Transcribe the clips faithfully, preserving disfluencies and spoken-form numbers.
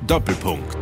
Doppelpunkt.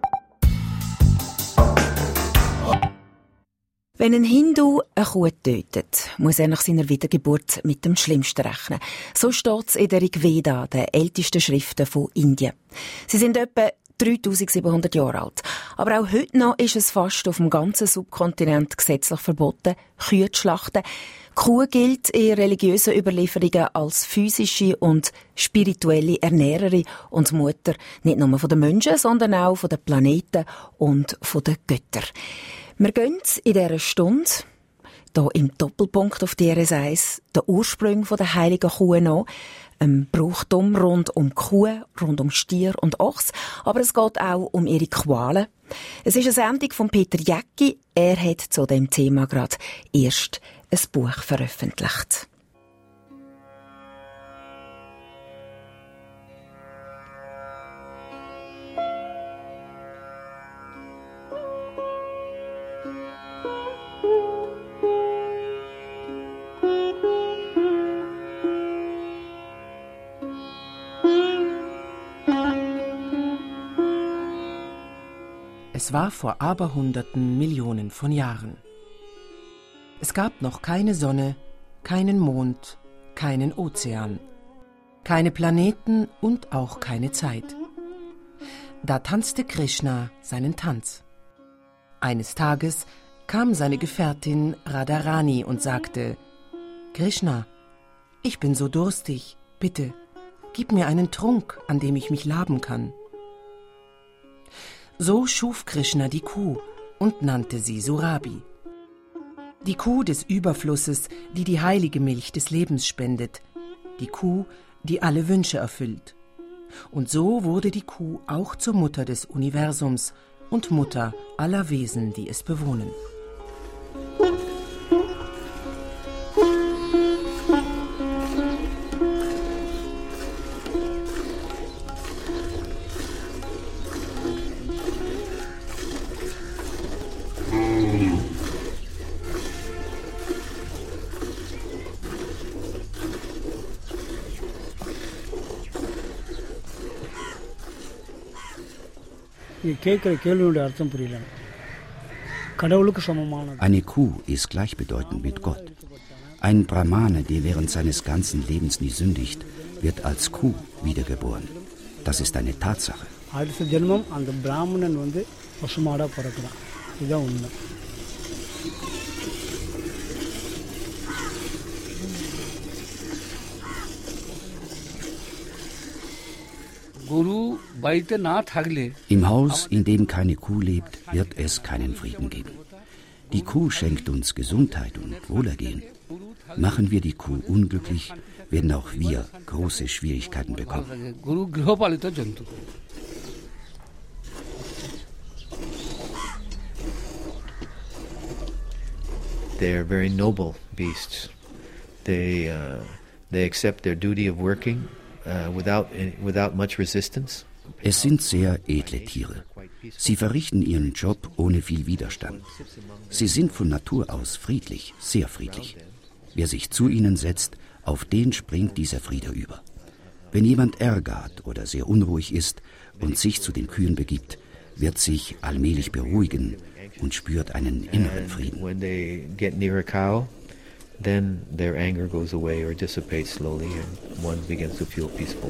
Wenn ein Hindu eine Kuh tötet, muss er nach seiner Wiedergeburt mit dem Schlimmsten rechnen. So steht es in der Rigveda, der ältesten Schriften von Indien. Sie sind etwa dreitausendsiebenhundert Jahre alt. Aber auch heute noch ist es fast auf dem ganzen Subkontinent gesetzlich verboten, Kühe zu schlachten. Die Kuh gilt in religiösen Überlieferungen als physische und spirituelle Ernährerin und Mutter nicht nur von den Menschen, sondern auch von den Planeten und von den Göttern. Wir gehen in dieser Stunde, hier im Doppelpunkt auf D R S eins, den Ursprung der heiligen Kuh an, ein Brauchtum rund um die Kuh, rund um Stier und Ochs, aber es geht auch um ihre Qualen. Es ist eine Sendung von Peter Jäcki. Er hat zu dem Thema gerade erst ein Buch veröffentlicht. Es war vor Aberhunderten Millionen von Jahren. Es gab noch keine Sonne, keinen Mond, keinen Ozean, keine Planeten und auch keine Zeit. Da tanzte Krishna seinen Tanz. Eines Tages kam seine Gefährtin Radharani und sagte: Krishna, ich bin so durstig, bitte, gib mir einen Trunk, an dem ich mich laben kann. So schuf Krishna die Kuh und nannte sie Surabhi. Die Kuh des Überflusses, die die heilige Milch des Lebens spendet. Die Kuh, die alle Wünsche erfüllt. Und so wurde die Kuh auch zur Mutter des Universums und Mutter aller Wesen, die es bewohnen. Eine Kuh ist gleichbedeutend mit Gott. Ein Brahmane, der während seines ganzen Lebens nie sündigt, wird als Kuh wiedergeboren. Das ist eine Tatsache. Im Haus, in dem keine Kuh lebt, wird es keinen Frieden geben. Die Kuh schenkt uns Gesundheit und Wohlergehen. Machen wir die Kuh unglücklich, werden auch wir große Schwierigkeiten bekommen. They are very noble beasts. They uh, they accept their duty of working uh, without without much resistance. Es sind sehr edle Tiere. Sie verrichten ihren Job ohne viel Widerstand. Sie sind von Natur aus friedlich, sehr friedlich. Wer sich zu ihnen setzt, auf den springt dieser Friede über. Wenn jemand Ärger hat oder sehr unruhig ist und sich zu den Kühen begibt, wird sich allmählich beruhigen und spürt einen inneren Frieden. When they get near a cow, then their anger goes away or dissipates slowly and one begins to feel peaceful.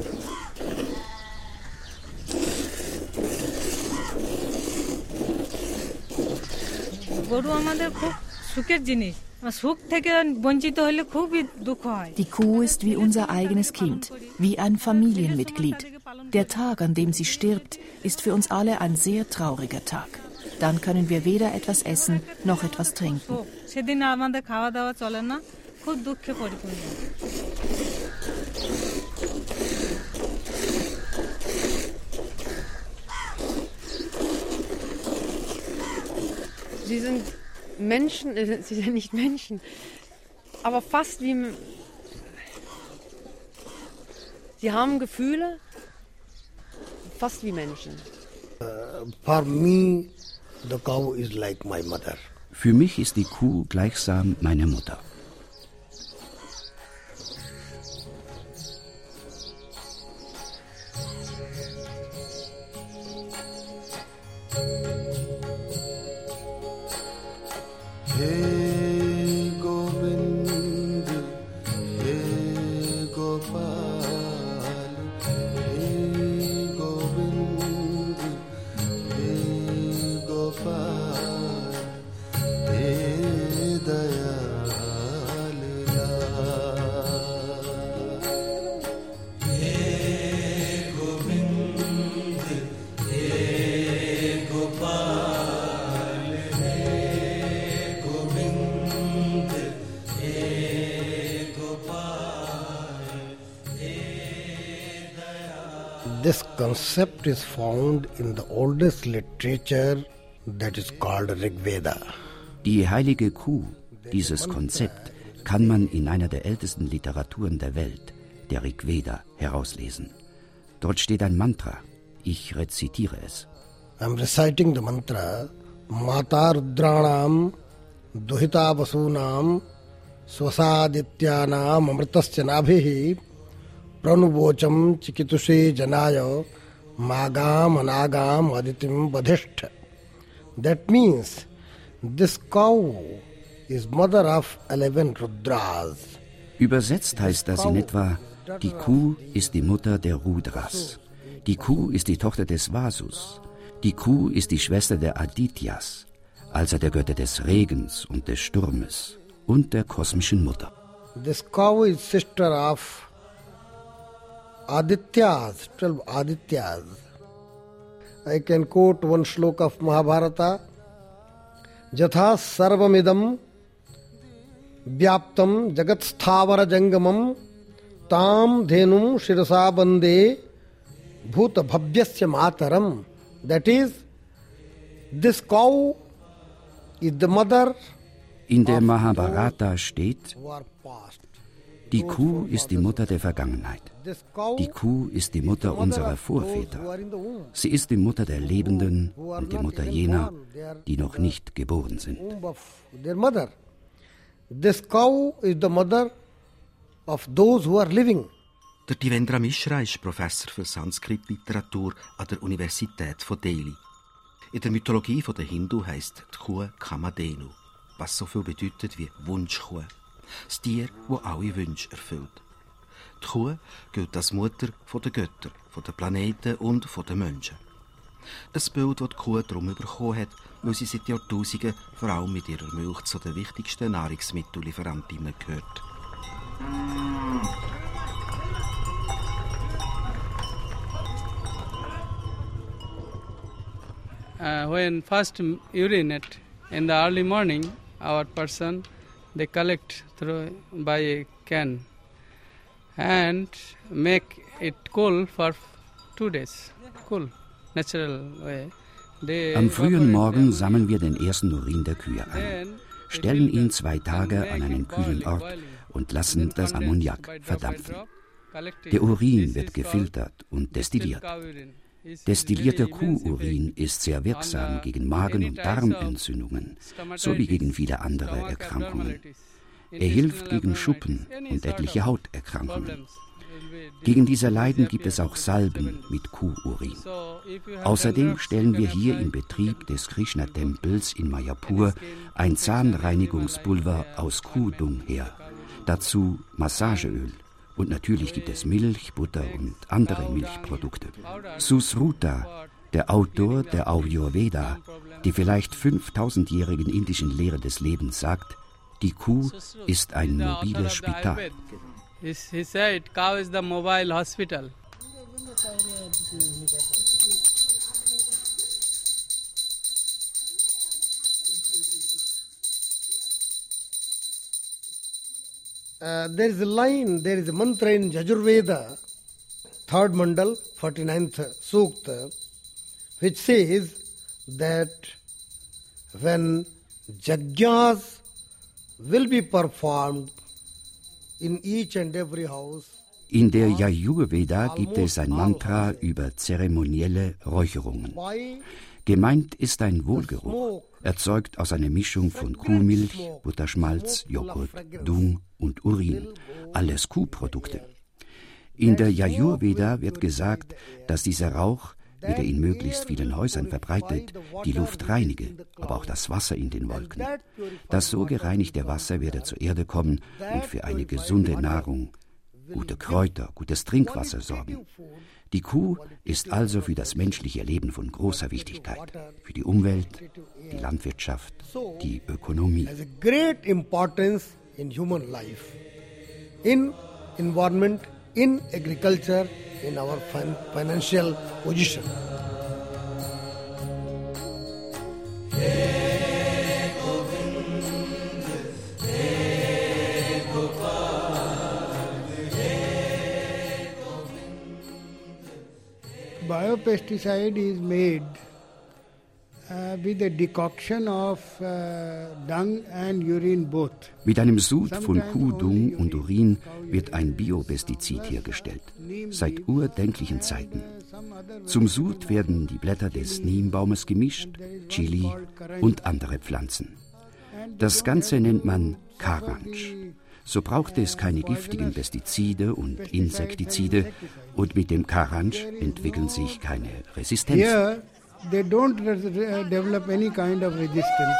Die Kuh ist wie unser eigenes Kind, wie ein Familienmitglied. Der Tag, an dem sie stirbt, ist für uns alle ein sehr trauriger Tag. Dann können wir weder etwas essen noch etwas trinken. Sie sind Menschen, äh, sie sind nicht Menschen, aber fast wie... Sie haben Gefühle, fast wie Menschen. Uh, for me, the cow is like my mother. Für mich ist die Kuh gleichsam meine Mutter. This concept is found in the oldest literature that is called Rigveda. Die heilige Kuh, dieses Konzept, kann man in einer der ältesten Literaturen der Welt, der Rigveda, herauslesen. Dort steht ein Mantra. Ich rezitiere es. I'm reciting the mantra. Mata Rudranam Duhita Vasunam Swasadityanam Amritasya Nabhihi Pranubocham Chikitushe Janaya Magam Anagam Aditim Badhishta. That means this cow is mother of eleven Rudras. Übersetzt heißt das in etwa, die Kuh ist die Mutter der Rudras. Die Kuh ist die Tochter des Vasus. Die Kuh ist die Schwester der Adityas, also der Götter des Regens und des Sturmes und der kosmischen Mutter. This cow is sister of Adityas, twelve Adityas. I can quote one shloka of Mahabharata. Jatha sarvamidam vyaptam jagat sthavara jangamam tam dhenum shirasa bande bhuta bhavyasya mataram. That is, this cow is the mother. In der Mahabharata steht, die Kuh ist die Mutter der Vergangenheit. Die Kuh ist die Mutter unserer Vorväter. Sie ist die Mutter der Lebenden und die Mutter jener, die noch nicht geboren sind. This cow is the mother of those who are living. Der Devendra Mishra ist Professor für Sanskrit-Literatur an der Universität von Delhi. In der Mythologie der Hindu heisst die Kuh Kamadhenu, was so viel bedeutet wie Wunschkuh. Das Tier, das alle Wünsche erfüllt. Die Kuh gilt als Mutter der Götter, der Planeten und der Menschen. Ein Bild, das die Kuh darum bekommen hat, weil sie seit Jahrtausenden vor allem mit ihrer Milch zu den wichtigsten Nahrungsmittellieferantinnen gehört. Uh, when first urinate in the early morning, our person they collect through by a can and make it cool for two days. Cool, natural way. They Am frühen Morgen sammeln wir den ersten Urin der Kühe ein, stellen ihn zwei Tage an einen kühlen Ort und lassen das Ammoniak verdampfen. Der Urin wird gefiltert und destilliert. Destillierter Kuhurin ist sehr wirksam gegen Magen- und Darmentzündungen sowie gegen viele andere Erkrankungen. Er hilft gegen Schuppen und etliche Hauterkrankungen. Gegen diese Leiden gibt es auch Salben mit Kuhurin. Außerdem stellen wir hier im Betrieb des Krishna-Tempels in Mayapur ein Zahnreinigungspulver aus Kuhdung her, dazu Massageöl. Und natürlich gibt es Milch, Butter und andere Milchprodukte. Susruta, der Autor der Ayurveda, die vielleicht fünftausendjährigen indischen Lehre des Lebens, sagt, die Kuh ist ein mobiles Spital. He said, cow is the mobile hospital. Uh, there is a line, there is a mantra in Yajurveda, third mandal, forty-ninth sukta, which says that when yajnas will be performed in each and every house. In der Yajurveda gibt es ein Mantra über zeremonielle Räucherungen. Gemeint ist ein Wohlgeruch, erzeugt aus einer Mischung von Kuhmilch, Butterschmalz, Joghurt, Dung und Urin, alles Kuhprodukte. In der Yajurveda wird gesagt, dass dieser Rauch, wie der in möglichst vielen Häusern verbreitet, die Luft reinige, aber auch das Wasser in den Wolken. Das so gereinigte Wasser werde zur Erde kommen und für eine gesunde Nahrung, gute Kräuter, gutes Trinkwasser sorgen. Die Kuh ist also für das menschliche Leben von großer Wichtigkeit, für die Umwelt, die Landwirtschaft, die Ökonomie. Has a great importance in human life, in environment, in agriculture, in our financial position. biopesticide is made uh, with a decoction of uh, dung and urine both. Mit einem Sud von Kuhdung und Urin wird ein Biopestizid hergestellt, seit urdenklichen Zeiten. Zum Sud werden die Blätter des Niembaumes gemischt, Chili und andere Pflanzen. Das Ganze nennt man Karanj. So braucht es keine giftigen Pestizide und Insektizide und mit dem Karanj entwickeln sich keine Resistenzen. Here, they don't develop any kind of resistance.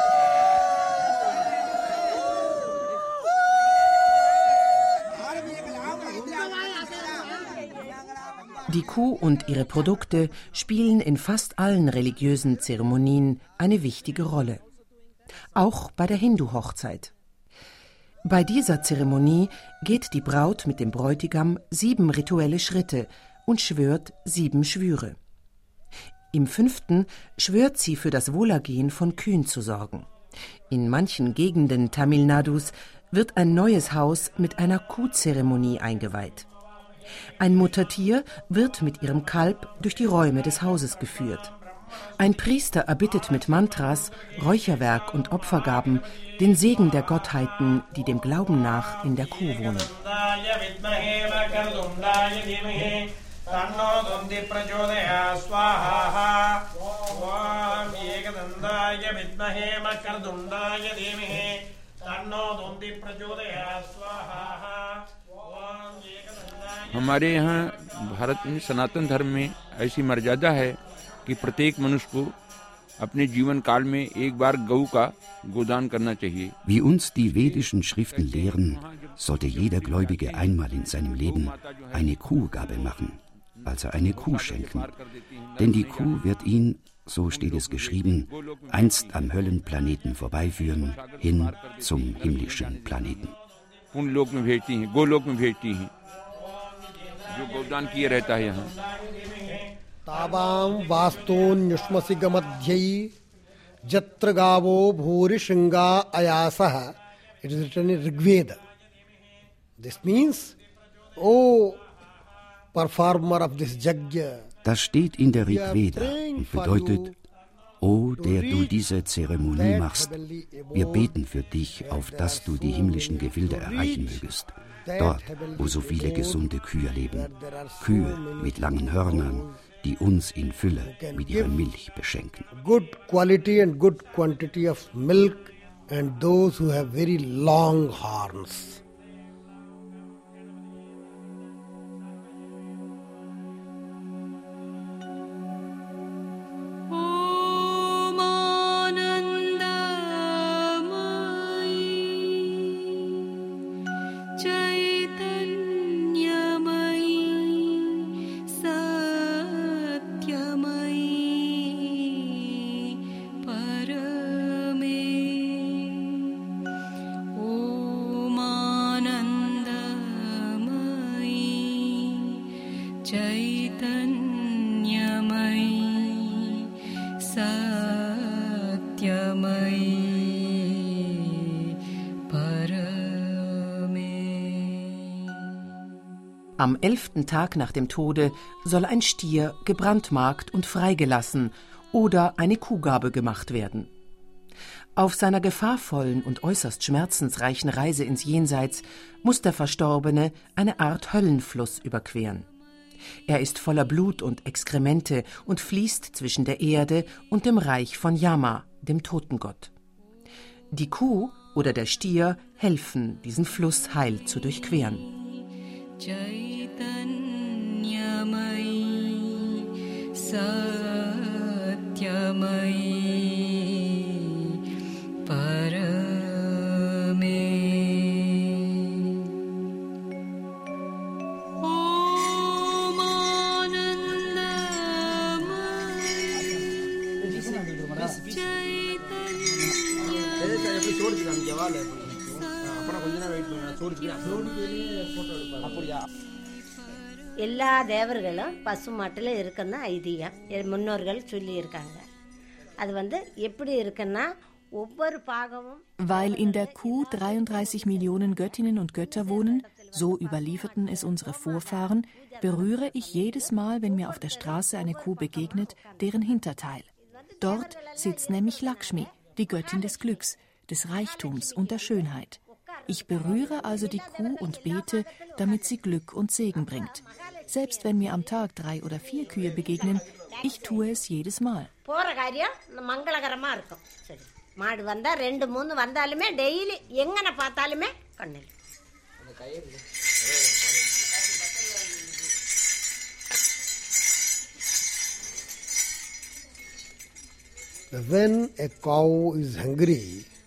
Die Kuh und ihre Produkte spielen in fast allen religiösen Zeremonien eine wichtige Rolle. Auch bei der Hindu-Hochzeit. Bei dieser Zeremonie geht die Braut mit dem Bräutigam sieben rituelle Schritte und schwört sieben Schwüre. Im fünften schwört sie für das Wohlergehen von Kühen zu sorgen. In manchen Gegenden Tamil Nadus wird ein neues Haus mit einer Kuhzeremonie eingeweiht. Ein Muttertier wird mit ihrem Kalb durch die Räume des Hauses geführt. Ein Priester erbittet mit Mantras, Räucherwerk und Opfergaben den Segen der Gottheiten, die dem Glauben nach in der Kuh wohnen. हमारे यहाँ भारत में सनातन धर्म में ऐसी मर्यादा है कि प्रत्येक मनुष्य को अपने जीवन काल में एक बार गौ का गोदान करना चाहिए. Wie uns die vedischen Schriften lehren, sollte jeder Gläubige einmal in seinem Leben eine Kuhgabe machen, also eine Kuh schenken. Denn die Kuh wird ihn, so steht es geschrieben, einst am Höllenplaneten vorbeiführen, hin zum himmlischen Planeten. ताबाम वास्तोन्युष्मसिगमध्ययी जत्र गावो भूरि श्रृंगा अयासः. It is written in Rigveda. This means, oh performer of this yajna. Das steht in der Rigveda und bedeutet, O, der du diese Zeremonie machst, wir beten für dich, auf dass du die himmlischen Gefilde erreichen mögest. Dort, wo so viele gesunde Kühe leben. Kühe mit langen Hörnern, die uns in Fülle mit ihrer Milch beschenken. Good quality and good quantity of milk and those who have very long horns. Am elften Tag nach dem Tode soll ein Stier gebrandmarkt und freigelassen oder eine Kuhgabe gemacht werden. Auf seiner gefahrvollen und äußerst schmerzensreichen Reise ins Jenseits muss der Verstorbene eine Art Höllenfluss überqueren. Er ist voller Blut und Exkremente und fließt zwischen der Erde und dem Reich von Yama, dem Totengott. Die Kuh oder der Stier helfen, diesen Fluss heil zu durchqueren. Chaitanyamai Satyamai Parame Om Anandamai Chaitanyamai. எல்லா தேவர்களும் பசுமாட்டில் இருக்குன்னு ஐதீகம் முன்னோர்கள் சொல்லி இருக்காங்க. அது வந்து எப்படி இருக்குன்னா ஒவ்வொரு பாகமும் Weil in der Kuh dreiunddreißig Millionen Göttinnen und Götter wohnen, so überlieferten es unsere Vorfahren, berühre ich jedes Mal, wenn mir auf der Straße eine Kuh begegnet, deren Hinterteil. Dort sitzt nämlich Lakshmi, die Göttin des Glücks, des Reichtums und der Schönheit. Ich berühre also die Kuh und bete, damit sie Glück und Segen bringt. Selbst wenn mir am Tag drei oder vier Kühe begegnen, ich tue es jedes Mal. மாடு வந்தா ரெண்டு மூணு வந்தாலுமே டெய்லி எங்கன பார்த்தாலுமே கண்ணில் When a cow is hungry,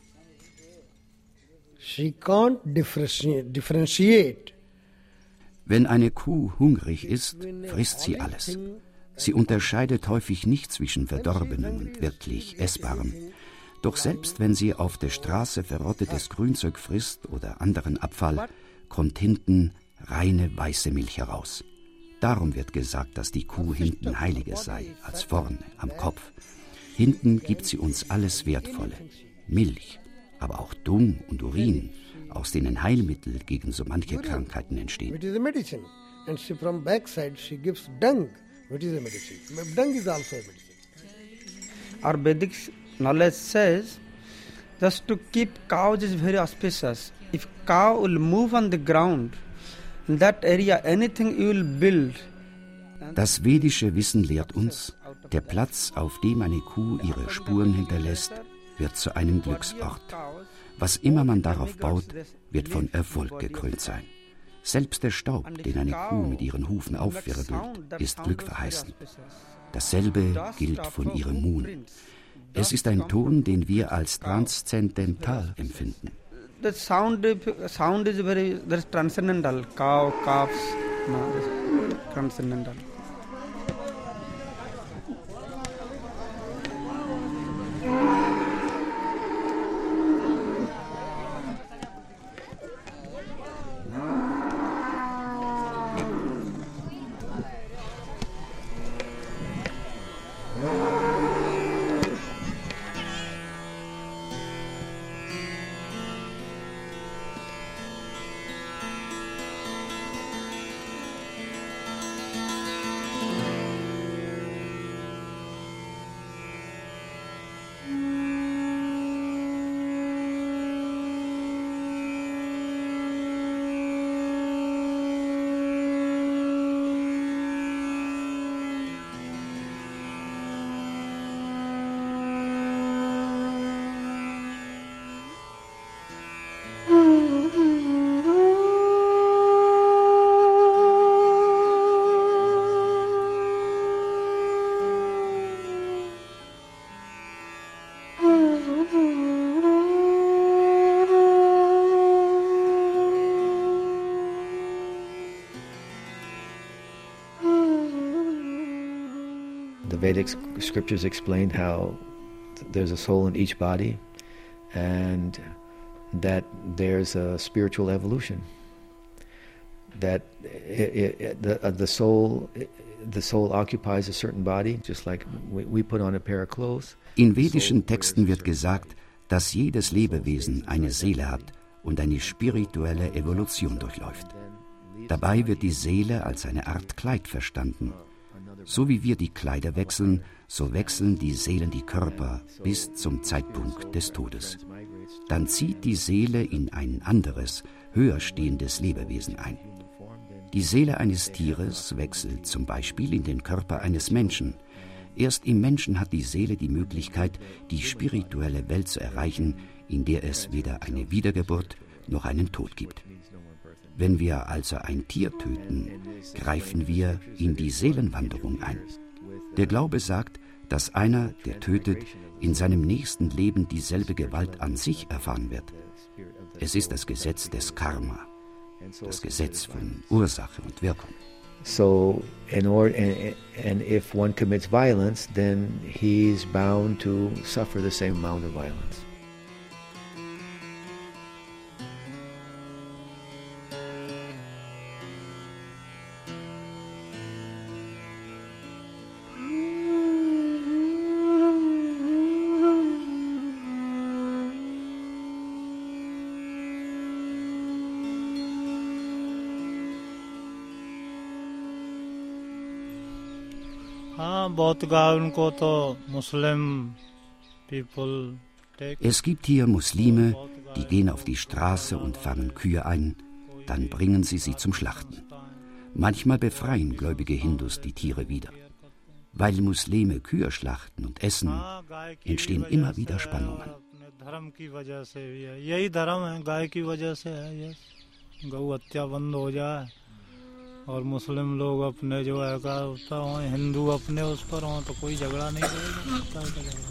she can't differentiate. Wenn eine Kuh hungrig ist, frisst sie alles. Sie unterscheidet häufig nicht zwischen Verdorbenem und wirklich Essbarem. Doch selbst wenn sie auf der Straße verrottetes Grünzeug frisst oder anderen Abfall, kommt hinten reine weiße Milch heraus. Darum wird gesagt, dass die Kuh hinten heiliger sei als vorne am Kopf. Hinten gibt sie uns alles Wertvolle. Milch, aber auch Dung und Urin, aus denen Heilmittel gegen so manche Krankheiten entstehen. It is a medicine. And she from backside she gives dung, which is a medicine. Dung is also a medicine. Our Vedic knowledge says just to keep cows is very auspicious. If cow will move on the ground, in that area anything you will build. Das vedische Wissen lehrt uns, der Platz, auf dem eine Kuh ihre Spuren hinterlässt, wird zu einem Glücksort. Was immer man darauf baut, wird von Erfolg gekrönt sein. Selbst der Staub, den eine Kuh mit ihren Hufen aufwirbelt, ist glückverheißend. Dasselbe gilt von ihrem Muhn. Es ist ein Ton, den wir als transzendental empfinden. The sound, sound is very that's transcendental. Cow, calves, no, transcendental. The Vedic scriptures explain how there's a soul in each body and that there's a spiritual evolution. That it, it, the, uh, the soul the soul occupies a certain body, just like we, we put on a pair of clothes. In vedischen Texten wird gesagt, dass jedes Lebewesen eine Seele hat und eine spirituelle Evolution durchläuft. Dabei wird die Seele als eine Art Kleid verstanden. So wie wir die Kleider wechseln, so wechseln die Seelen die Körper bis zum Zeitpunkt des Todes. Dann zieht die Seele in ein anderes, höher stehendes Lebewesen ein. Die Seele eines Tieres wechselt zum Beispiel in den Körper eines Menschen. Erst im Menschen hat die Seele die Möglichkeit, die spirituelle Welt zu erreichen, in der es weder eine Wiedergeburt noch einen Tod gibt. Wenn wir also ein Tier töten, greifen wir in die Seelenwanderung ein. Der Glaube sagt, dass einer, der tötet, in seinem nächsten Leben dieselbe Gewalt an sich erfahren wird. Es ist das Gesetz des Karma, das Gesetz von Ursache und Wirkung. So, in order, and, and if one commits violence, then he's bound to suffer the same amount of violence. Es gibt hier Muslime, die gehen auf die Straße und fangen Kühe ein, dann bringen sie sie zum Schlachten. Manchmal befreien gläubige Hindus die Tiere wieder. Weil Muslime Kühe schlachten und essen, entstehen immer wieder Spannungen. और मुस्लिम लोग अपने जो है का होता हो, हिंदू अपने उस पर हो तो कोई झगड़ा नहीं करेगा।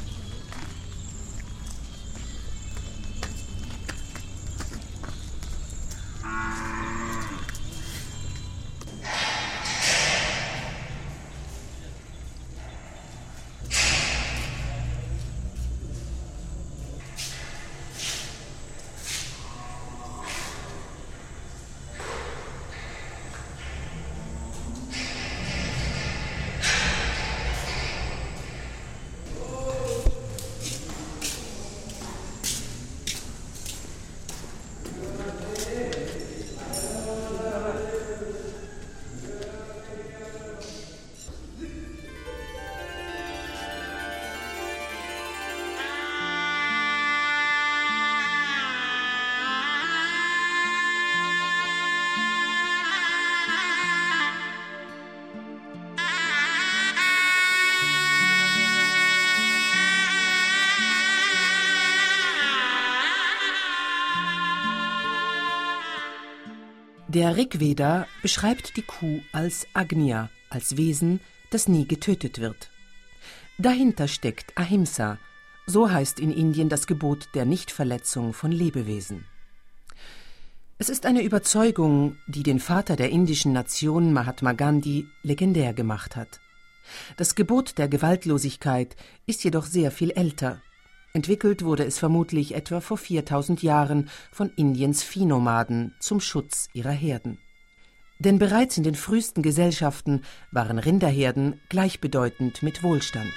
Der Rigveda beschreibt die Kuh als Agnya, als Wesen, das nie getötet wird. Dahinter steckt Ahimsa, so heißt in Indien das Gebot der Nichtverletzung von Lebewesen. Es ist eine Überzeugung, die den Vater der indischen Nation Mahatma Gandhi legendär gemacht hat. Das Gebot der Gewaltlosigkeit ist jedoch sehr viel älter. Entwickelt wurde es vermutlich etwa vor viertausend Jahren von Indiens Viehnomaden zum Schutz ihrer Herden. Denn bereits in den frühesten Gesellschaften waren Rinderherden gleichbedeutend mit Wohlstand.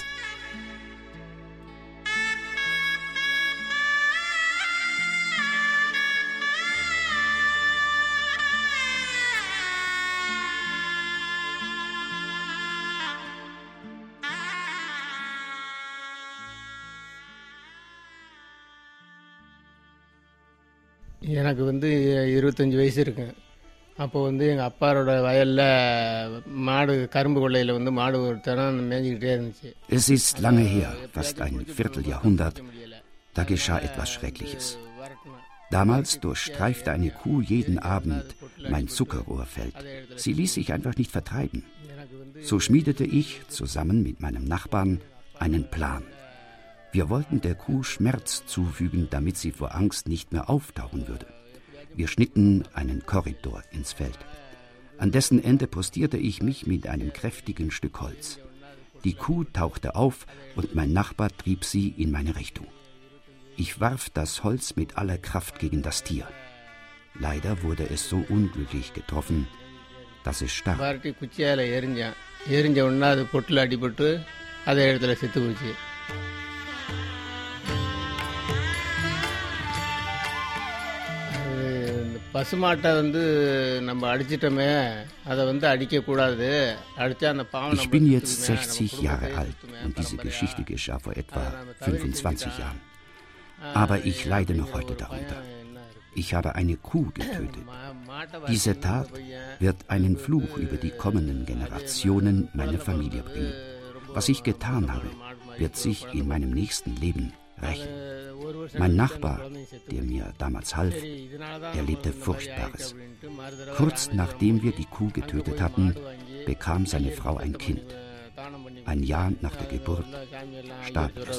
எனக்கு வந்து இருபத்தஞ்சி வயசு இருக்கு. அப்போ வந்து எங்கள் அப்பாரோட வயலில் மாடு கரும்பு கொள்ளையில் வந்து மாடு ஒருத்தரம் மேய்ஞ்சிக்கிட்டே இருந்துச்சு. Es ist lange her, fast ein Vierteljahrhundert, da geschah etwas Schreckliches. Damals durchstreifte eine Kuh jeden Abend mein Zuckerrohrfeld. Sie ließ sich einfach nicht vertreiben. So schmiedete ich zusammen mit meinem Nachbarn einen Plan. Wir wollten der Kuh Schmerz zufügen, damit sie vor Angst nicht mehr auftauchen würde. Wir schnitten einen Korridor ins Feld. An dessen Ende postierte ich mich mit einem kräftigen Stück Holz. Die Kuh tauchte auf und mein Nachbar trieb sie in meine Richtung. Ich warf das Holz mit aller Kraft gegen das Tier. Leider wurde es so unglücklich getroffen, dass es starb. பசுமாட்டை வந்து நம்ம அடிச்சிட்டோமே அதை வந்து அடிக்க கூடாது அடிச்சா அந்த பாவம். Ich bin jetzt sechzig Jahre alt und diese Geschichte geschah vor etwa fünfundzwanzig Jahren. Aber ich leide noch heute darunter. Ich habe eine Kuh getötet. Diese Tat wird einen Fluch über die kommenden Generationen meiner Familie bringen. Was ich getan habe, wird sich in meinem nächsten Leben rächen. Mein Nachbar, der mir damals half, erlebte Furchtbares. Kurz nachdem wir die Kuh getötet hatten, bekam seine Frau ein Kind. Ein Jahr nach der Geburt starb es.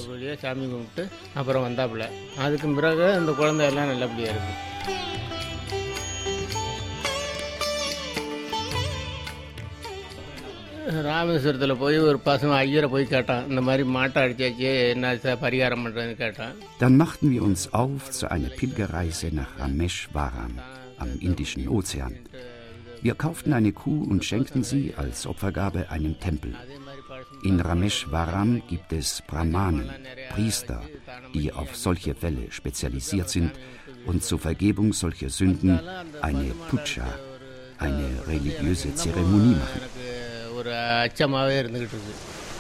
ராமேஸ்வரத்தில் போய் ஒரு பசங்க ஐயரை போய் கேட்டான், இந்த மாதிரி மாட்டை அடிச்சாச்சு என்ன பரிகாரம் பண்ணுறதுன்னு கேட்டான். Dann machten wir uns auf zu einer Pilgerreise nach Rameshwaram am Indischen Ozean. Wir kauften eine Kuh und schenkten sie als Opfergabe einem Tempel. In Rameshwaram gibt es Brahmanen, Priester, die auf solche Fälle spezialisiert sind und zur Vergebung solcher Sünden eine Puja, eine religiöse Zeremonie machen. ஒரு அச்சமாகவே இருந்துக்கிட்டு இருக்கு.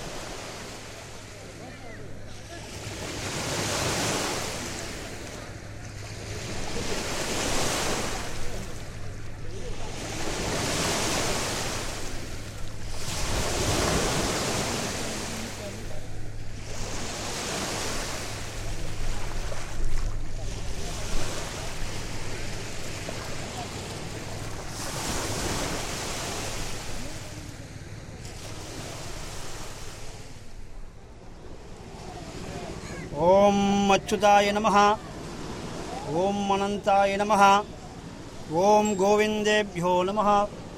ओम अच्युताय नमः, ओम अनंताय नमः, ओम गोविंदेभ्यो नमः।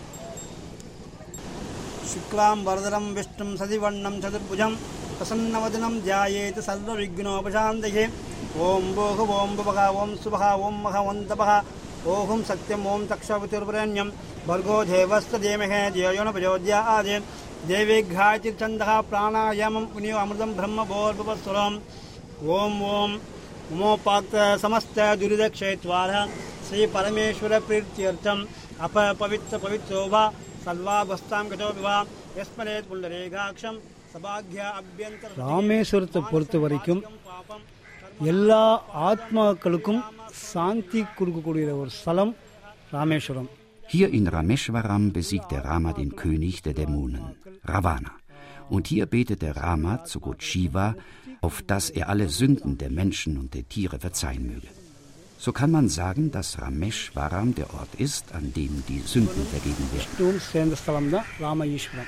शुक्लां वरदरं विष्णुं सदिवर्णं चतुर्भुजं प्रसन्नवदनं ध्यायेत् सर्वविघ्नोपशान्तये। ओम भोः ओम भुवः ओम सुभः ओम महवन्तपः ओम सत्यम ओम तक्षवितुर्वरेण्यं भर्गो देवस्य धीमहि धियो यो न प्रचोदयात्। देवीघ्राचिर्छन्दः प्राणायामं पुण्यो अमृतं ब्रह्म भोर्भुवस्वरम्। ओम ओम उमोपाक्त समस्त दुरिदक्षयत्वार श्री परमेश्वर प्रीत्यर्थम अप पवित्र पवित्रो वा सर्वावस्थां गतो विवा यस्मरेत् पुण्डरीकाक्षं सभाग्य अभ्यंतर। ராமேஸ்வரத்தை பொறுத்த வரைக்கும் எல்லா ஆத்மாக்களுக்கும் சாந்தி கொடுக்கக்கூடிய ஒரு ஸ்தலம் Rameswaram. Hier in Rameshwaram besiegte Rama den König der Dämonen, Ravana. Und hier betete Rama zu Gott Shiva, auf dass er alle Sünden der Menschen und der Tiere verzeihen möge. So kann man sagen, dass Rameshwaram der Ort ist, an dem die Sünden vergeben werden.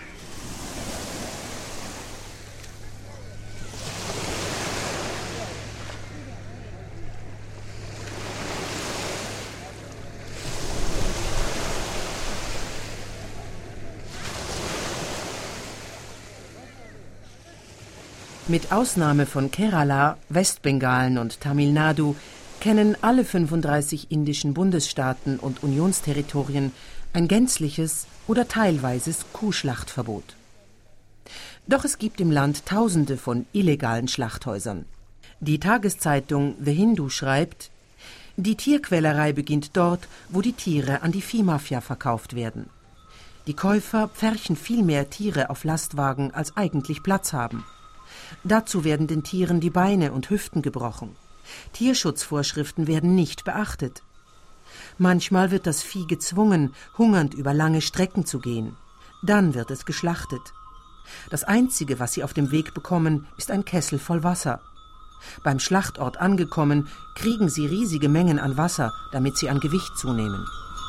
Mit Ausnahme von Kerala, Westbengalen und Tamil Nadu kennen alle fünfunddreißig indischen Bundesstaaten und Unionsterritorien ein gänzliches oder teilweises Kuhschlachtverbot. Doch es gibt im Land Tausende von illegalen Schlachthäusern. Die Tageszeitung The Hindu schreibt: Die Tierquälerei beginnt dort, wo die Tiere an die Viehmafia verkauft werden. Die Käufer pferchen viel mehr Tiere auf Lastwagen, als eigentlich Platz haben. Dazu werden den Tieren die Beine und Hüften gebrochen. Tierschutzvorschriften werden nicht beachtet. Manchmal wird das Vieh gezwungen, hungernd über lange Strecken zu gehen. Dann wird es geschlachtet. Das Einzige, was sie auf dem Weg bekommen, ist ein Kessel voll Wasser. Beim Schlachtort angekommen, kriegen sie riesige Mengen an Wasser, damit sie an Gewicht zunehmen.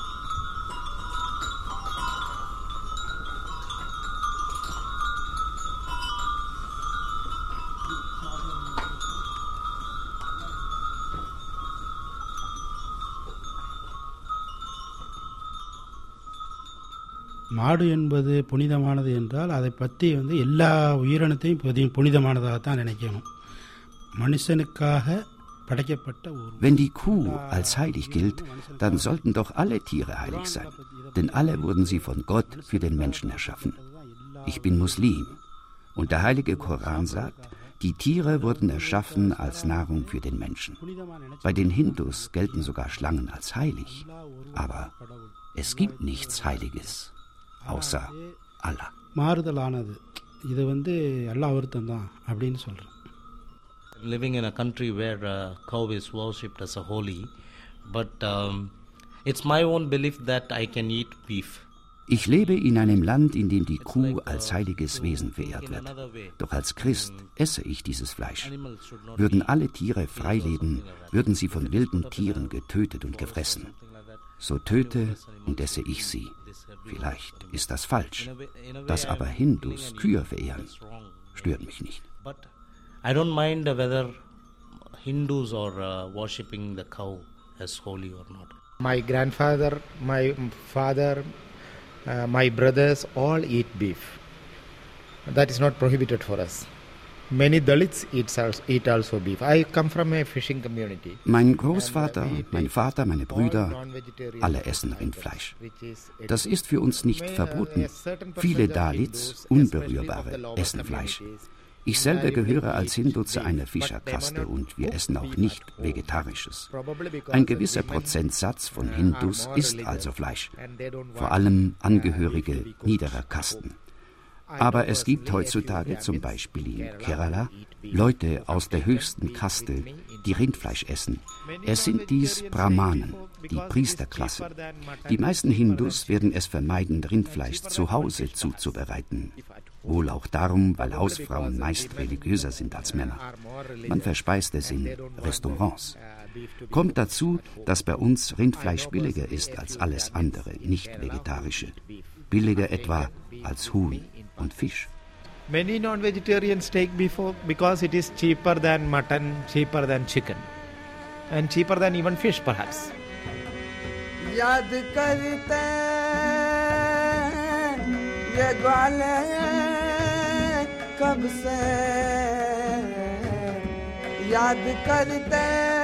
மாடு என்பது புனிதமானது என்றால் அதை பற்றி வந்து எல்லா உயிரினத்தையும் புனிதமானதாகத்தான் நினைக்கணும். மனுஷனுக்காக படைக்கப்பட்ட ஒரு. Wenn die Kuh als heilig gilt, dann sollten doch alle Tiere heilig sein, denn alle wurden sie von Gott für den Menschen erschaffen. Ich bin Muslim und der heilige Koran sagt, die Tiere wurden erschaffen als Nahrung für den Menschen. Bei den Hindus gelten sogar Schlangen als heilig, aber es gibt nichts Heiliges außer Allah. மாறுதலானது இது வந்து அல்லாஹ் ஒருத்தன் தான் அப்படின்னு சொல்றேன். Living in a country where uh, cow is worshipped as a holy, but um, it's my own belief that I can eat beef. Ich lebe in einem Land, in dem die Kuh als heiliges Wesen verehrt wird. Doch als Christ esse ich dieses Fleisch. Würden alle Tiere frei leben, würden sie von wilden Tieren getötet und gefressen. So töte und esse ich sie. Vielleicht ist das falsch. Dass aber Hindus Kühe verehren, stört mich nicht. I don't mind whether Hindus are uh, worshipping the cow as holy or not. My grandfather, my father, uh, my brothers all eat beef. That is not prohibited for us. Many Dalits eat also, eat also beef. I come from a fishing community. Mein Großvater, mein Vater, meine Brüder, alle essen Rindfleisch. Das ist für uns nicht verboten. Viele Dalits, Unberührbare, essen Fleisch. Ich selber gehöre als Hindu zu einer Fischerkaste und wir essen auch nicht Vegetarisches. Ein gewisser Prozentsatz von Hindus isst also Fleisch, vor allem Angehörige niederer Kasten. Aber es gibt heutzutage zum Beispiel in Kerala Leute aus der höchsten Kaste, die Rindfleisch essen. Es sind dies Brahmanen, die Priesterklasse. Die meisten Hindus werden es vermeiden, Rindfleisch zu Hause zuzubereiten. Wohl auch darum, weil Hausfrauen meist religiöser sind als Männer. Man verspeist es in Restaurants. Kommt dazu, dass bei uns Rindfleisch billiger ist als alles andere, nicht vegetarische. Billiger etwa als Huhn und Fisch. Many non-vegetarians take before because it is cheaper than mutton, cheaper than chicken, and cheaper than even fish, perhaps. याद करते ये ग्वाले कब से याद करते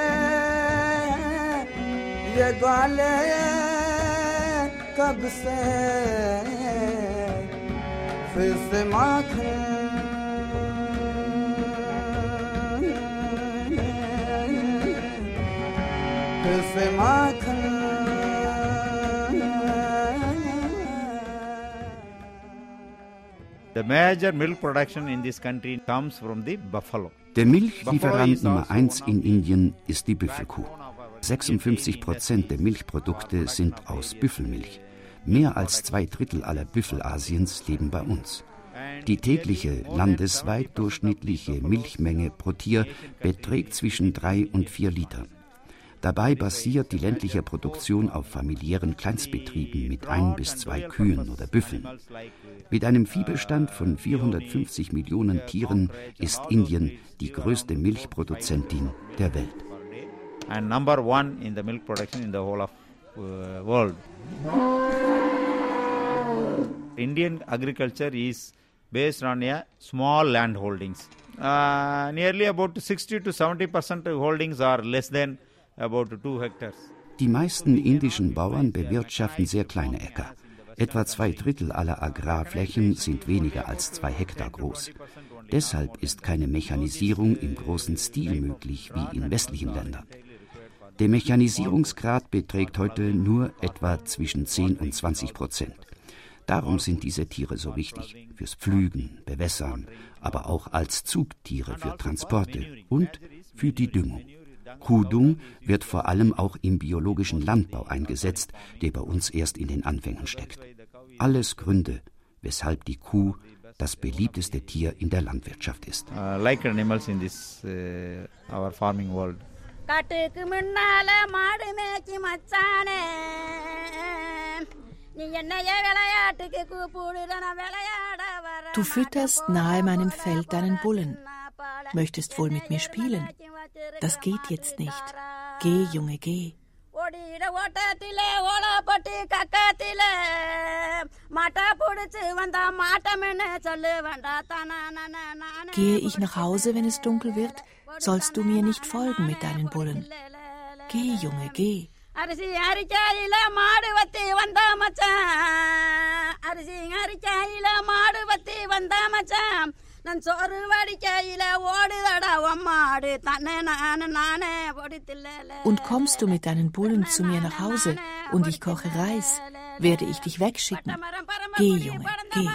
ये ग्वाले कब से फिर से माखन फिर से माखन The major milk production in this country comes from the buffalo. Der Milchlieferant Nummer eins in Indien ist die Büffelkuh. sechsundfünfzig Prozent der Milchprodukte sind aus Büffelmilch. Mehr als zwei Drittel aller Büffel Asiens leben bei uns. Die tägliche landesweit durchschnittliche Milchmenge pro Tier beträgt zwischen drei und vier Liter. Dabei basiert die ländliche Produktion auf familiären Kleinstbetrieben mit ein bis zwei Kühen oder Büffeln. Mit einem Viehbestand von vierhundertfünfzig Millionen Tieren ist Indien die größte Milchproduzentin der Welt. And number one in the milk production in the whole of uh, world. Indian agriculture is based on a small land holdings. Uh, nearly about sixty to seventy percent holdings are less than about two hectares. Die meisten indischen Bauern bewirtschaften sehr kleine Äcker. Etwa zwei Drittel aller Agrarflächen sind weniger als zwei Hektar groß. Deshalb ist keine Mechanisierung im großen Stil möglich wie in westlichen Ländern. Der Mechanisierungsgrad beträgt heute nur etwa zwischen zehn und zwanzig Prozent. Darum sind diese Tiere so wichtig, fürs Pflügen, Bewässern, aber auch als Zugtiere für Transporte und für die Düngung. Kuhdung wird vor allem auch im biologischen Landbau eingesetzt, der bei uns erst in den Anfängen steckt. Alles Gründe, weshalb die Kuh das beliebteste Tier in der Landwirtschaft ist. Uh, like animals in this uh, our farming world. Du fütterst nahe meinem Feld deinen Bullen. Möchtest wohl mit mir spielen? Das geht jetzt nicht. Geh, Junge, geh. Gehe ich nach Hause, wenn es dunkel wird, sollst du mir nicht folgen mit deinen Bullen. Geh, Junge, geh. Und kommst du mit deinen Bullen zu mir nach Hause und ich koche Reis, werde ich dich wegschicken. Geh, Junge, geh.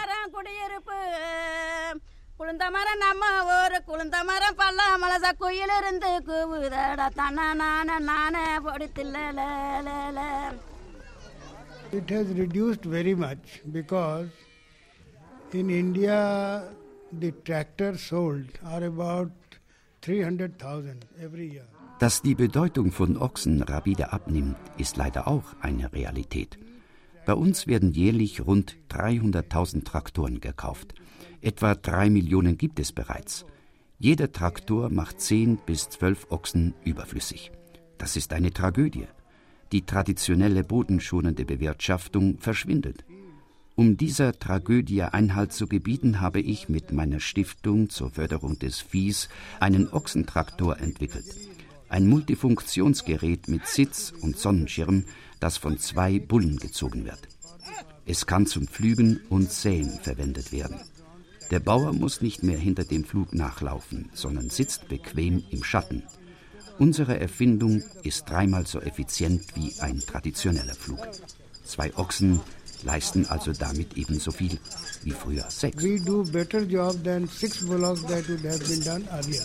It has reduced very much because in India the tractors sold are about three hundred thousand every year. Dass die Bedeutung von Ochsen rapide abnimmt, ist leider auch eine Realität. Bei uns werden jährlich rund dreihunderttausend Traktoren gekauft. Etwa drei Millionen gibt es bereits. Jeder Traktor macht zehn bis zwölf Ochsen überflüssig. Das ist eine Tragödie. Die traditionelle bodenschonende Bewirtschaftung verschwindet. Um dieser Tragödie Einhalt zu gebieten, habe ich mit meiner Stiftung zur Förderung des Viehs einen Ochsentraktor entwickelt. Ein Multifunktionsgerät mit Sitz und Sonnenschirm, das von zwei Bullen gezogen wird. Es kann zum Pflügen und Säen verwendet werden. Der Bauer muss nicht mehr hinter dem Pflug nachlaufen, sondern sitzt bequem im Schatten. Unsere Erfindung ist dreimal so effizient wie ein traditioneller Pflug. Zwei Ochsen, leisten also damit ebenso viel wie früher sechs. We do better job than six bullocks that would have been done earlier.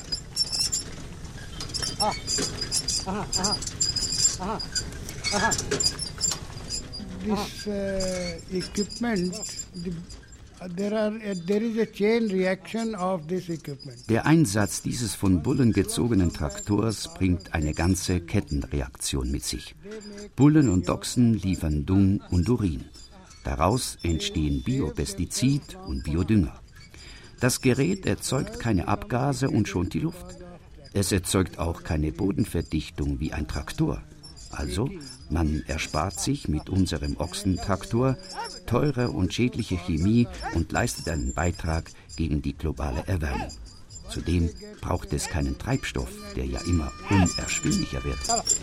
Ah, aha, aha, aha, aha. This uh, equipment, the, uh, there are uh, there is a chain reaction of this equipment. Der Einsatz dieses von Bullen gezogenen Traktors bringt eine ganze Kettenreaktion mit sich. Bullen und Ochsen liefern Dung und Urin. Daraus entstehen Biopestizid und Biodünger. Das Gerät erzeugt keine Abgase und schont die Luft. Es erzeugt auch keine Bodenverdichtung wie ein Traktor. Also, man erspart sich mit unserem Ochsentraktor teure und schädliche Chemie und leistet einen Beitrag gegen die globale Erwärmung. Zudem braucht es keinen Treibstoff, der ja immer unerschwinglicher wird.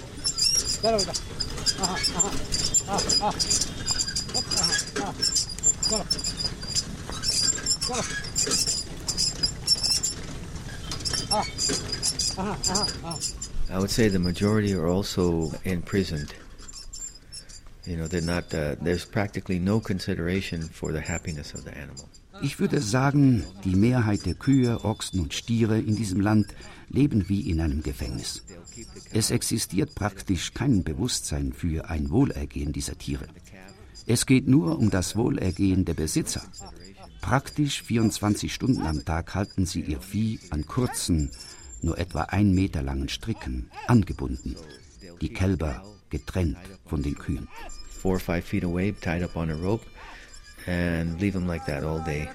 I would say the majority are also imprisoned. You know, they're not. Uh, there's practically no consideration for the happiness of the animal. Ich würde sagen, die Mehrheit der Kühe, Ochsen und Stiere in diesem Land leben wie in einem Gefängnis. Es existiert praktisch kein Bewusstsein für ein Wohlergehen dieser Tiere. Es geht nur um das Wohlergehen der Besitzer. Praktisch vierundzwanzig Stunden am Tag halten sie ihr Vieh an kurzen, nur etwa ein Meter langen Stricken, angebunden. Die Kälber getrennt von den Kühen. Four or five feet away, tied up on a rope, and leave them like that all day.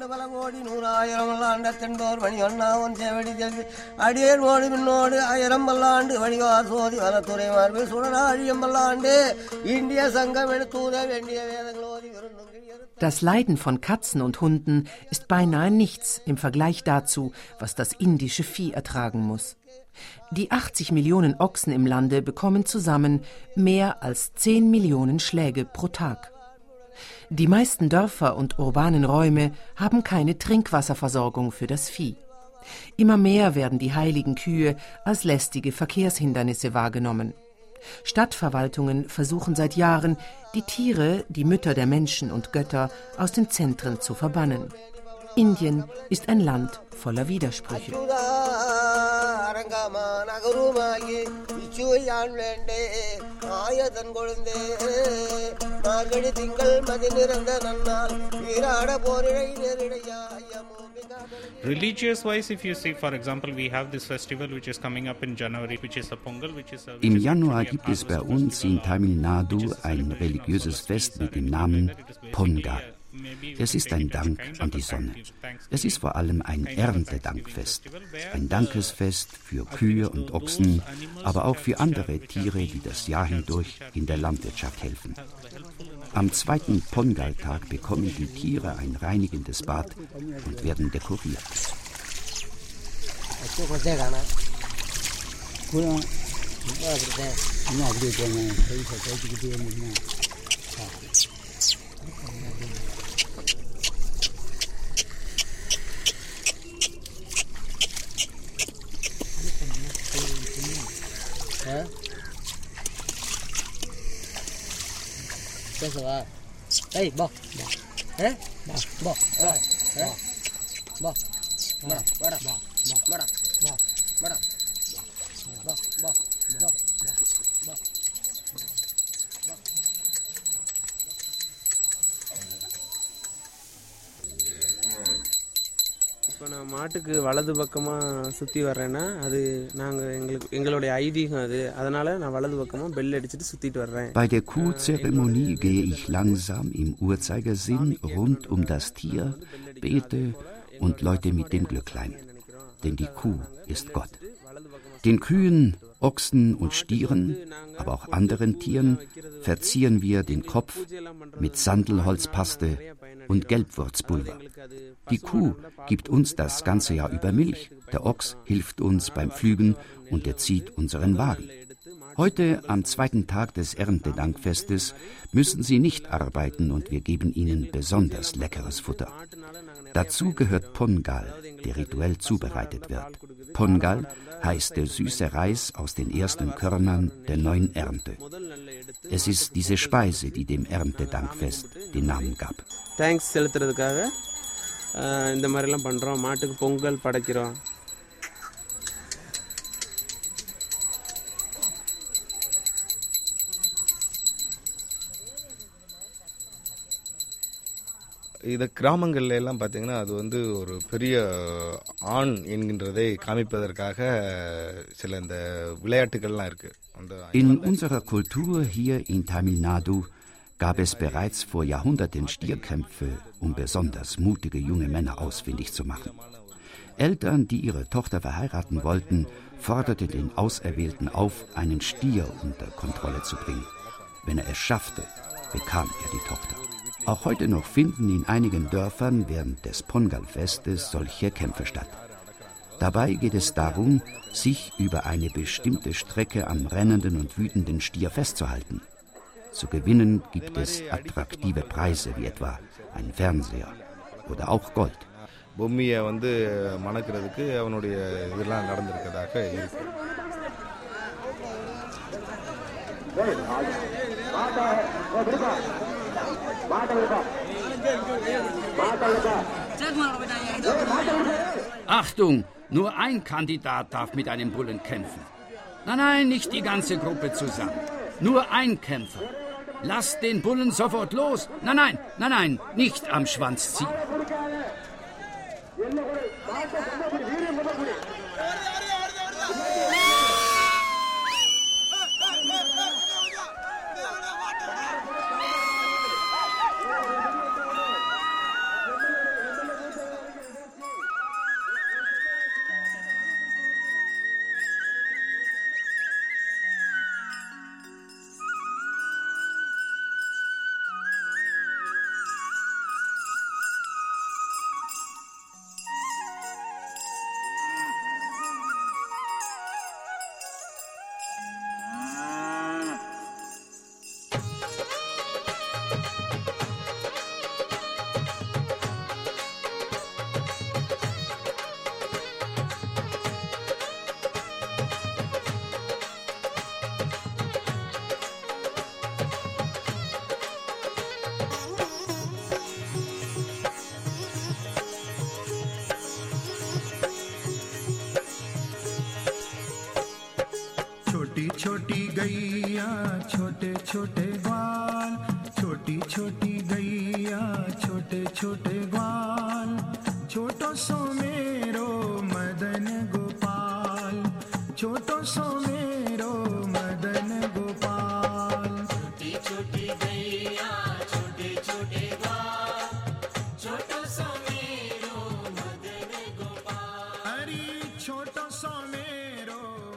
Das Leiden von Katzen und Hunden ist beinahe nichts im Vergleich dazu, was das indische Vieh ertragen muss. Die achtzig Millionen Ochsen im Lande bekommen zusammen mehr als zehn Millionen Schläge pro Tag. Die meisten Dörfer und urbanen Räume haben keine Trinkwasserversorgung für das Vieh. Immer mehr werden die heiligen Kühe als lästige Verkehrshindernisse wahrgenommen. Stadtverwaltungen versuchen seit Jahren, die Tiere, die Mütter der Menschen und Götter, aus den Zentren zu verbannen. Indien ist ein Land voller Widersprüche. Religious wise, if you see, for example, we have this festival which is coming up in January, which is a Pongal, which is a, Im Januar gibt es bei uns in Tamil Nadu ein religiöses Fest mit dem Namen Pongal. Es ist ein Dank an die Sonne. Es ist vor allem ein Erntedankfest. Ein Dankesfest für Kühe und Ochsen, aber auch für andere Tiere, die das Jahr hindurch in der Landwirtschaft helfen. Am zweiten Pongal-Tag bekommen die Tiere ein reinigendes Bad und werden dekoriert. Hey, bo. Eh? Bo. Bo. Eh? Bo. Mara. Mara. Bo. Mara. Bo. Mara. Bo. Bo. Bo. Bo. இப்போ நான் மாட்டுக்கு வலது பக்கமாக சுற்றி வர்றேன்னா அது நாங்கள் எங்களுக்கு எங்களுடைய ஐதீகம் அது அதனால் நான் வலது பக்கமாக பெல் அடிச்சுட்டு சுற்றிட்டு வர்றேன். Bei der Kuhzeremonie gehe ich langsam im Uhrzeigersinn rund um das Tier, bete und läute mit dem Glöcklein. Denn die Kuh ist Gott. Den Kühen, Ochsen und Stieren, aber auch anderen Tieren verzieren wir den Kopf mit Sandelholzpaste und Gelbwurzpulver. Die Kuh gibt uns das ganze Jahr über Milch, der Ochs hilft uns beim Pflügen und er zieht unseren Wagen. Heute, am zweiten Tag des Erntedankfestes, müssen sie nicht arbeiten und wir geben ihnen besonders leckeres Futter. Dazu gehört Pongal, der rituell zubereitet wird. Pongal heißt der süße Reis aus den ersten Körnern der neuen Ernte. Es ist diese Speise, die dem Erntedankfest den Namen gab. Thanks செலுத்துறதுக்காக இந்த மாதிரிலாம் பண்ணுறோம். மாட்டுக்கு பொங்கல் படைக்கிறோம். இந்த கிராமங்கள்ல எல்லாம் பார்த்தீங்கன்னா அது வந்து ஒரு பெரிய ஆண் என்கின்றதை காமிப்பதற்காக சில இந்த விளையாட்டுகள்லாம் இருக்கு. In unserer Kultur hier in Tamil Nadu gab es bereits vor Jahrhunderten Stierkämpfe, um besonders mutige junge Männer ausfindig zu machen. Eltern, die ihre Tochter verheiraten wollten, forderten den Auserwählten auf, einen Stier unter Kontrolle zu bringen. Wenn er es schaffte, bekam er die Tochter. Auch heute noch finden in einigen Dörfern während des Pongal-Festes solche Kämpfe statt. Dabei geht es darum, sich über eine bestimmte Strecke am rennenden und wütenden Stier festzuhalten. Zu gewinnen gibt es attraktive Preise wie etwa ein Fernseher oder auch Gold. பொம்மியை வந்து மணக்கிறதுக்கு அவனுடைய இதெல்லாம் நடந்திருக்கிறதாக இருக்கு. Achtung, nur ein Kandidat darf mit einem Bullen kämpfen. Nein, nein, nicht die ganze Gruppe zusammen. Nur ein Kämpfer. Lasst den Bullen sofort los. Nein, nein, nein, nein, nicht am Schwanz ziehen. छोटी छोटी गैया छोटे छोटे ग्वाल, छोटी छोटी गैया छोटे छोटे ग्वाल, छोटो सो मेरो मदन गोपाल, छोटो सो मेरो मदन गोपाल। छोटी छोटी गैया छोटे छोटे ग्वाल, छोटो सो मेरो मदन गोपाल, अरे छोटो सो मेरो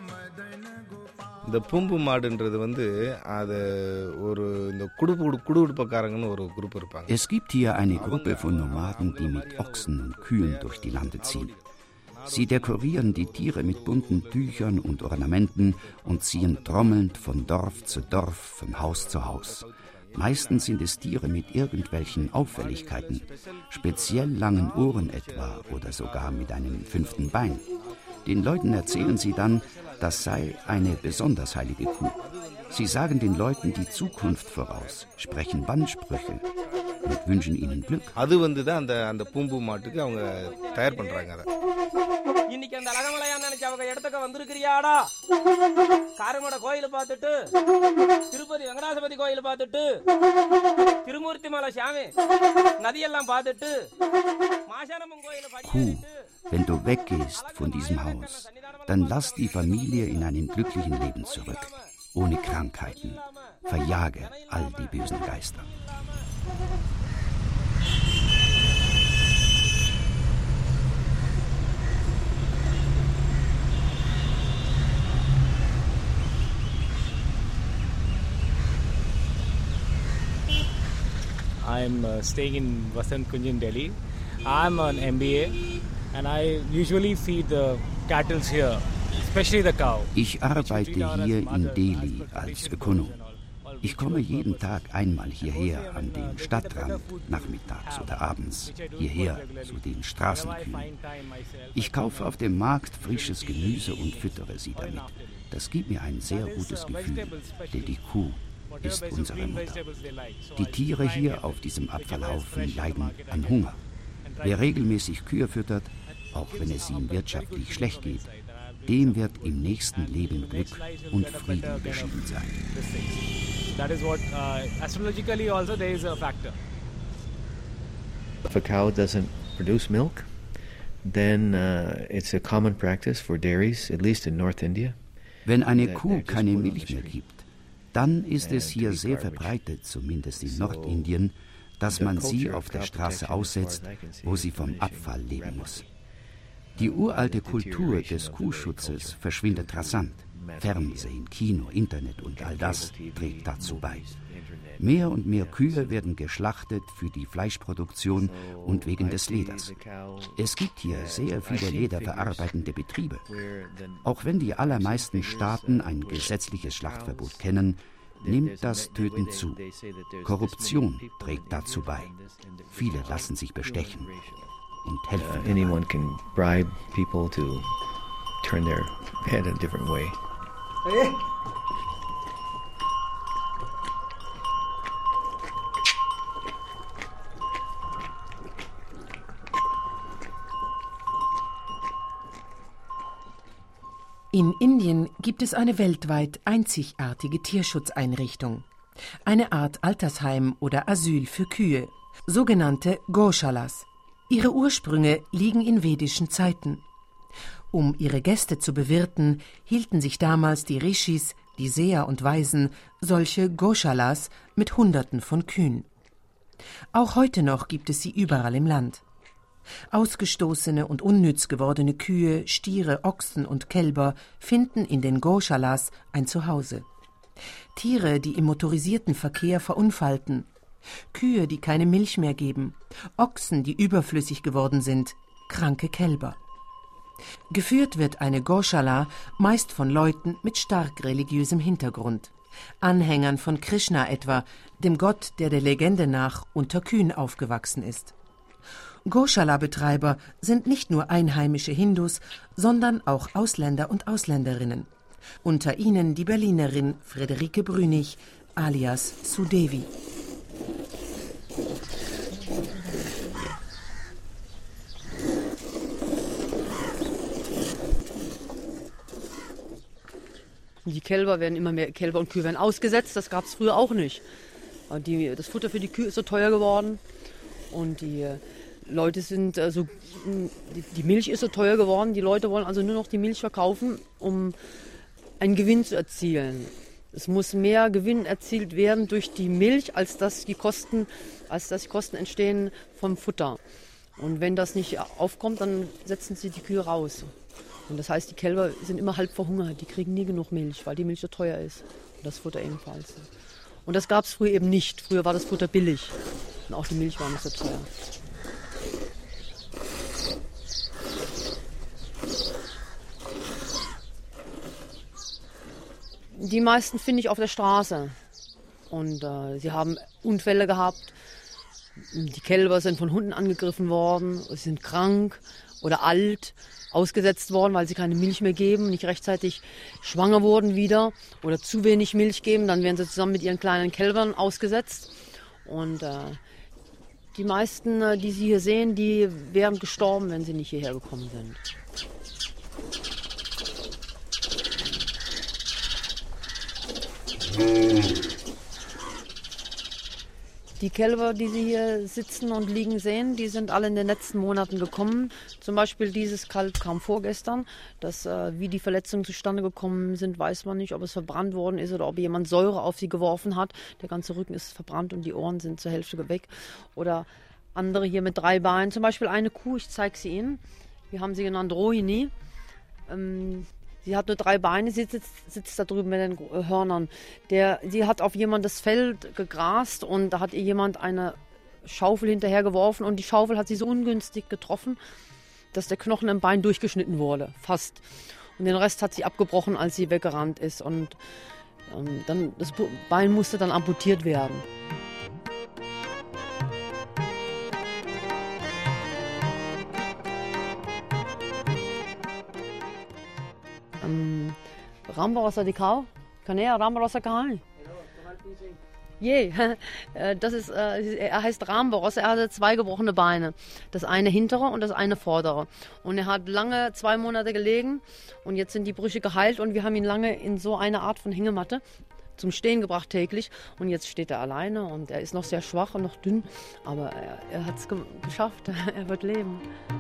मदन गोपाल। இந்த பூம்பு மாடுன்றது வந்து அது ஒரு இந்த குடுப்பு குடுகுடுப்பக்காரங்கன்னு ஒரு குரூப் இருப்பாங்க. Es gibt hier eine Gruppe von Nomaden, die mit Ochsen und Kühen durch die Lande ziehen. Sie dekorieren die Tiere mit bunten Tüchern und Ornamenten und ziehen trommelnd von Dorf zu Dorf, von Haus zu Haus. Meistens sind es Tiere mit irgendwelchen Auffälligkeiten, speziell langen Ohren etwa oder sogar mit einem fünften Bein. Den Leuten erzählen sie dann, das sei eine besonders heilige Kuh. Sie sagen den Leuten die Zukunft voraus, sprechen Bannsprüche und wünschen ihnen Glück. அது வந்து தான் அந்த அந்த பூம்பு மாட்டுக்கு அவங்க தயார் பண்றாங்க. அத இன்னைக்கு அந்த அழகமலையான் நினைச்ச அவங்க இடத்துக்கு வந்திருக்கிறியாடா? காரமட கோயில பார்த்துட்டு, திருப்பதி வெங்கடாசபதி கோயில பார்த்துட்டு, திருமூர்த்தி மலை சாமி நதியெல்லாம் பார்த்துட்டு, மாசானம்மன் கோயில Kuh, wenn du weggehst von diesem Haus, dann lass die Familie in einem glücklichen Leben zurück, ohne Krankheiten. Verjage all die bösen Geister. I'm uh, staying in Vasant Kunj in Delhi. I'm an M B A and I usually feed the cattle here, especially the cow. Ich arbeite hier in Delhi als Ökonom. Ich komme jeden Tag einmal hierher an den Stadtrand, nachmittags oder abends, hierher zu den Straßenkühen. Ich kaufe auf dem Markt frisches Gemüse und füttere sie damit. Das gibt mir ein sehr gutes Gefühl, denn die Kuh ist unsere Mutter. Die Tiere hier auf diesem Abfallhaufen leiden an Hunger. Wer regelmäßig Kühe füttert, auch wenn es ihm wirtschaftlich schlecht geht, dem wird im nächsten Leben Glück und Frieden beschieden sein. That is what uh, astrologically also there is a factor. If a cow doesn't produce milk, then uh, it's a common practice for dairies, at least in North India. Wenn eine Kuh keine Milch mehr gibt, dann ist es hier sehr verbreitet, zumindest in Nordindien, dass man sie auf der Straße aussetzt, wo sie vom Abfall leben muss. Die uralte Kultur des Kuhschutzes verschwindet rasant. Fernsehen, Kino, Internet und all das trägt dazu bei. Mehr und mehr Kühe werden geschlachtet für die Fleischproduktion und wegen des Leders. Es gibt hier sehr viele lederverarbeitende Betriebe. Auch wenn die allermeisten Staaten ein gesetzliches Schlachtverbot kennen, nimmt das Töten zu. Korruption trägt dazu bei. Viele lassen sich bestechen und helfen. Uh, anyone can bribe people to turn their head a different way. Hey. In Indien gibt es eine weltweit einzigartige Tierschutzeinrichtung. Eine Art Altersheim oder Asyl für Kühe, sogenannte Goshalas. Ihre Ursprünge liegen in vedischen Zeiten. Um ihre Gäste zu bewirten, hielten sich damals die Rishis, die Seher und Weisen, solche Goshalas mit Hunderten von Kühen. Auch heute noch gibt es sie überall im Land. Ausgestoßene und unnütz gewordene Kühe, Stiere, Ochsen und Kälber finden in den Goshalas ein Zuhause. Tiere, die im motorisierten Verkehr verunfallten, Kühe, die keine Milch mehr geben, Ochsen, die überflüssig geworden sind, kranke Kälber. Geführt wird eine Goshala meist von Leuten mit stark religiösem Hintergrund, Anhängern von Krishna etwa, dem Gott, der der Legende nach unter Kühen aufgewachsen ist. Goshala-Betreiber sind nicht nur einheimische Hindus, sondern auch Ausländer und Ausländerinnen. Unter ihnen die Berlinerin Friederike Brünig, alias Sudevi. Die Kälber werden immer mehr, Kälber und Kühe werden ausgesetzt, das gab es früher auch nicht. Die, das Futter für die Kühe ist so teuer geworden und die Leute sind, also die Milch ist so teuer geworden, die Leute wollen also nur noch die Milch verkaufen, um einen Gewinn zu erzielen. Es muss mehr Gewinn erzielt werden durch die Milch, als dass die Kosten, als dass die Kosten entstehen vom Futter. Und wenn das nicht aufkommt, dann setzen sie die Kühe raus. Und das heißt, die Kälber sind immer halb verhungert, die kriegen nie genug Milch, weil die Milch so teuer ist. Und das Futter ebenfalls. Und das gab es früher eben nicht. Früher war das Futter billig. Und auch die Milch war nicht so teuer. Die meisten finde ich auf der Straße. Und äh, sie haben Unfälle gehabt. Die Kälber sind von Hunden angegriffen worden, sie sind krank oder alt, ausgesetzt worden, weil sie keine Milch mehr geben, nicht rechtzeitig schwanger wurden wieder oder zu wenig Milch geben. Dann werden sie zusammen mit ihren kleinen Kälbern ausgesetzt. Und äh, die meisten, äh, die Sie hier sehen, die wären gestorben, wenn sie nicht hierher gekommen sind. Die Kälber, die Sie hier sitzen und liegen sehen, die sind alle in den letzten Monaten gekommen. Zum Beispiel dieses Kalb kam vorgestern. Das, äh, wie die Verletzungen zustande gekommen sind, weiß man nicht, ob es verbrannt worden ist oder ob jemand Säure auf sie geworfen hat. Der ganze Rücken ist verbrannt und die Ohren sind zur Hälfte weg. Oder andere hier mit drei Beinen. Zum Beispiel eine Kuh, ich zeige sie Ihnen. Wir haben sie genannt Rohini. Ähm, Sie hat nur drei Beine, sie sitzt, sitzt da drüben mit den Hörnern. Der, sie hat auf jemandes Feld gegrast und da hat ihr jemand eine Schaufel hinterhergeworfen und die Schaufel hat sie so ungünstig getroffen, dass der Knochen im Bein durchgeschnitten wurde, fast. Und den Rest hat sie abgebrochen, als sie weggerannt ist. Und ähm, dann, das Bein musste dann amputiert werden. Ram बाबा सा दिखाओ कन्हैया राम बाबा सा कहाँ है Je, das ist, er heißt Ramboros, er hatte zwei gebrochene Beine. Das eine hintere und das eine vordere. Und er hat lange zwei Monate gelegen und jetzt sind die Brüche geheilt und wir haben ihn lange in so eine Art von Hängematte zum Stehen gebracht täglich. Und jetzt steht er alleine und er ist noch sehr schwach und noch dünn, aber er, er hat es ge- geschafft, er wird leben.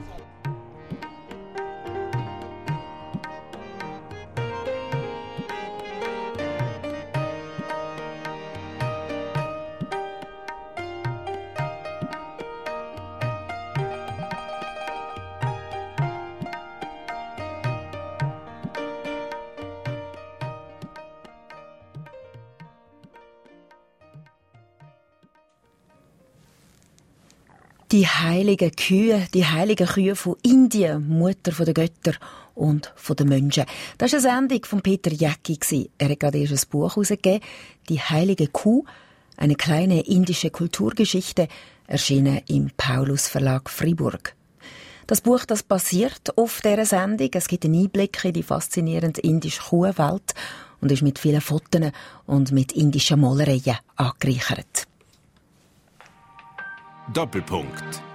Die heiligen Kühe, die heiligen Kühe von Indien, Mutter der Götter und der Menschen. Das war eine Sendung von Peter Jäcki. Er hat gerade erst ein Buch herausgegeben, «Die heilige Kuh», eine kleine indische Kulturgeschichte, erschienen im Paulus Verlag Fribourg. Das Buch, das basiert auf dieser Sendung. Es gibt einen Einblick in die faszinierende indische Kuhwelt und ist mit vielen Fotos und mit indischen Malereien angereichert. Doppelpunkt.